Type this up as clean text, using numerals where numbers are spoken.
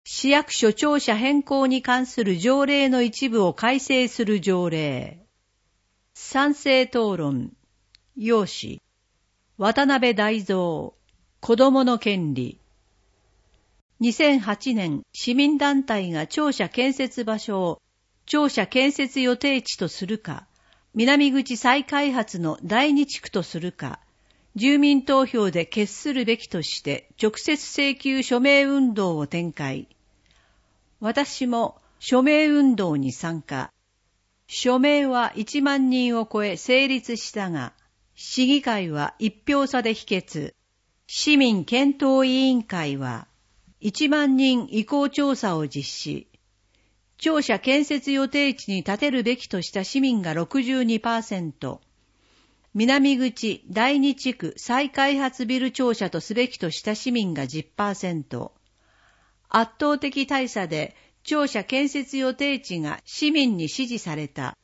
市役所庁舎変更に関する条例の一部を改正する条例。賛成討論。要旨。渡辺大蔵。子どもの権利。2008年、市民団体が庁舎建設場所を庁舎建設予定地とするか、南口再開発の第二地区とするか、住民投票で決するべきとして直接請求署名運動を展開。私も署名運動に参加。署名は1万人を超え成立したが、市議会は1票差で否決。市民検討委員会は1万人意向調査を実施。庁舎建設予定地に建てるべきとした市民が 62%、南口第二地区再開発ビル庁舎とすべきとした市民が 10%、圧倒的大差で庁舎建設予定地が市民に支持された。